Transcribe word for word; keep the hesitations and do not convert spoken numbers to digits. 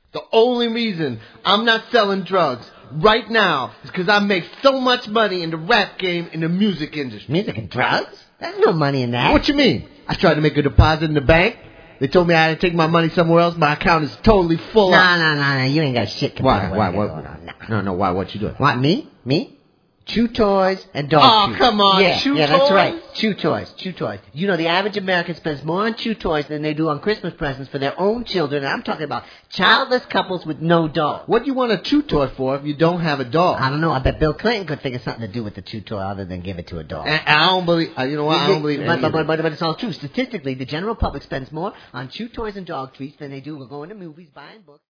The only reason I'm not selling drugs right now is because I make so much money in the rap game in the music industry. Music and drugs? There's no money in that. What you mean? I tried to make a deposit in the bank. They told me I had to take my money somewhere else. My account is totally full. No, up. no, no, no. You ain't got shit. Why? Why? What? No, no. Why? What you doing? What? Me? Me? Chew toys and dog Oh, treats. come on. Yeah, Chew yeah, toys? that's right. Chew toys. Chew toys. You know, the average American spends more on chew toys than they do on Christmas presents for their own children. And I'm talking about childless couples with no dog. What do you want a chew toy for if you don't have a dog? I don't know. I bet Bill Clinton could think of something to do with the chew toy other than give it to a dog. And I don't believe. You know what? I don't believe. But, but, but, but, but it's all true. Statistically, the general public spends more on chew toys and dog treats than they do going to movies, buying books.